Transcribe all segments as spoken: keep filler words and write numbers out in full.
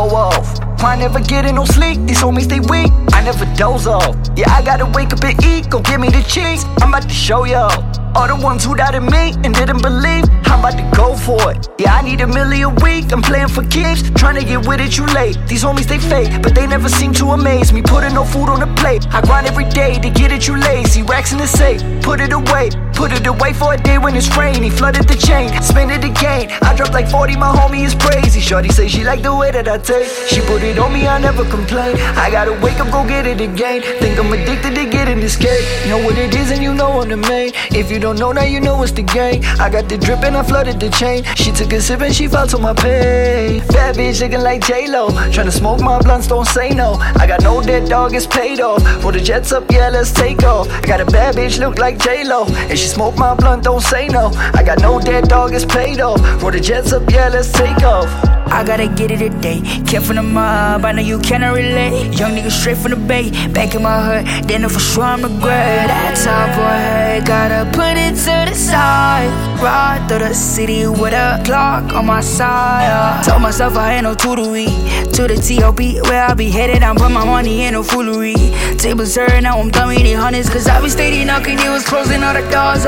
go off. I never getting no sleep, these homies they weak, I never doze off. Yeah, I gotta wake up and eat, go give me the cheese, I'm about to show y'all. All the ones who doubted me and didn't believe, I'm about to go for it. Yeah, I need a million a week, I'm playing for keeps, trying to get with it, you late. These homies they fake, but they never seem to amaze me. Putting no food on the plate, I grind every day to get it, you lazy. Racks in the safe, put it away, put it away for a day when it's rainy. Flooded the chain, spin it again. I dropped like forty, my homie is crazy. Shorty say she like the way that I take. She put it on me, I never complain. I gotta wake up, go get it again. Think I'm addicted to getting this cake. Know what it is and you know I'm the main. If you don't know, now you know it's the game. I got the drip and I flooded the chain. She took a sip and she felt on my pain. Bad bitch looking like J-Lo, tryna smoke my blunts, don't say no. I got no dead dog, it's paid off. Roll the jets up, yeah, let's take off. I got a bad bitch look like J-Lo, and she smoke my blunt, don't say no. I got no dead dog, it's paid off. Roll the jets up, yeah, let's take off. I gotta get it today. Kept from the mob, I know you cannot relate. Young nigga straight from the bay, back in my hood, then for sure I'm the great. That top boy, gotta put it to the side. Ride through the city with a clock on my side. Told myself I ain't no tutory. To the T O P, where I be headed, I'm put my money in no foolery. Tables turn, now I'm done with the hundreds, cause I be steady knocking, you was closing all the doors,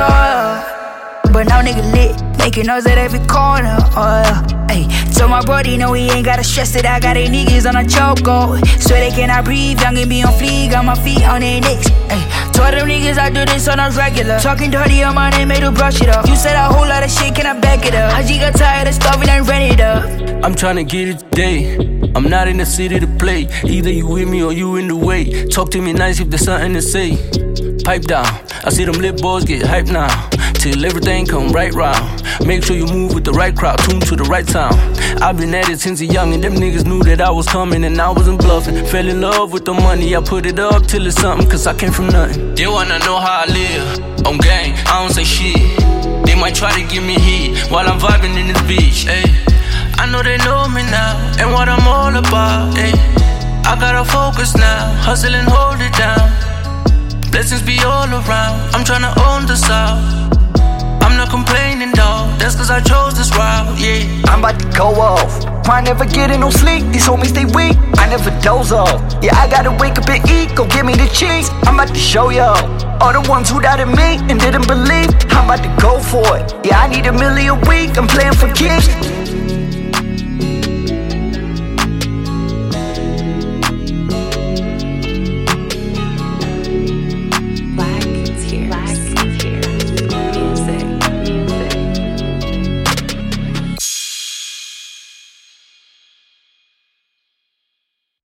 oh. But now nigga lit, making noise at every corner, oh yeah. Ay, so my brody know he ain't gotta stress it. I got eight niggas on a chokehold, swear they cannot breathe, young and be on fleek, got my feet on their necks. Ay, told them niggas I do this on a regular, talking dirty on my name, made to brush it up. You said a whole lot of shit, can I back it up? I just got tired of stuff and I ran it up. I'm tryna get it today, I'm not in the city to play. Either you with me or you in the way. Talk to me nice if there's something to say. Pipe down, I see them lit boys get hyped now, till everything come right round. Make sure you move with the right crowd, tune to the right sound. I've been at it since a young, and them niggas knew that I was coming and I wasn't bluffing. Fell in love with the money, I put it up till it's something, cause I came from nothing. They wanna know how I live, on gang, I don't say shit. They might try to give me heat while I'm vibing in this beach, ayy. I know they know me now, and what I'm all about, ayy. I gotta focus now, hustle and hold it down. Blessings be all around, I'm tryna own the south. I'm not complaining dawg, that's cause I chose this route, yeah. I'm about to go off, I never getting no sleep, these homies they weak, I never doze off. Yeah, I gotta wake up and eat, go give me the cheese, I'm about to show y'all. All the ones who doubted me and didn't believe, I'm about to go for it. Yeah, I need a million a week, I'm playing for keeps.